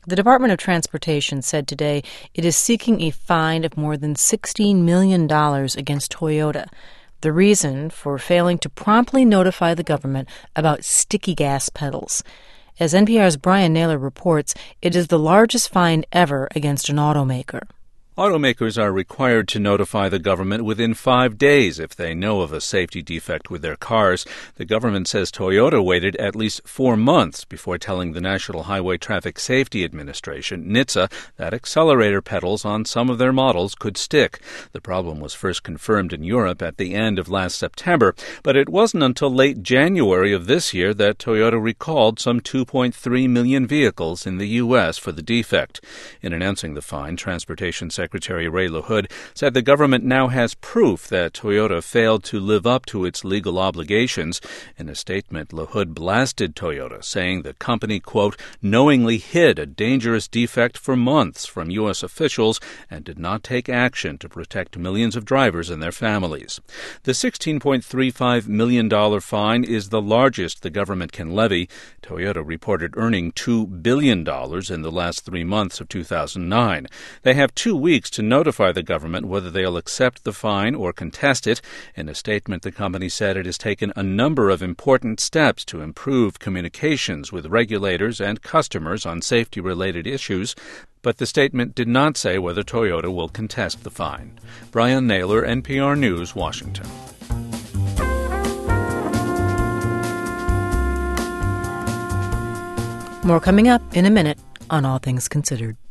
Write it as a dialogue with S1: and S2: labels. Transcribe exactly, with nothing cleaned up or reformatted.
S1: The Department of Transportation said today it is seeking a fine of more than sixteen million dollars against Toyota. The reason for failing to promptly notify the government about sticky gas pedals. As N P R's Brian Naylor reports, it is the largest fine ever against an automaker.
S2: Automakers are required to notify the government within five days if they know of a safety defect with their cars. The government says Toyota waited at least four months before telling the National Highway Traffic Safety Administration, N H T S A, that accelerator pedals on some of their models could stick. The problem was first confirmed in Europe at the end of last September, but it wasn't until late January of this year that Toyota recalled some two point three million vehicles in the U S for the defect. In announcing the fine, Transportation Secretary Secretary Ray LaHood said the government now has proof that Toyota failed to live up to its legal obligations. In a statement, LaHood blasted Toyota, saying the company, quote, knowingly hid a dangerous defect for months from U S officials and did not take action to protect millions of drivers and their families. The sixteen point three five million dollars fine is the largest the government can levy. Toyota reported earning two billion dollars in the last three months of two thousand nine. They have two weeks to notify the government whether they'll accept the fine or contest it. In a statement, the company said it has taken a number of important steps to improve communications with regulators and customers on safety-related issues, but the statement did not say whether Toyota will contest the fine. Brian Naylor, N P R News, Washington.
S1: More coming up in a minute on All Things Considered.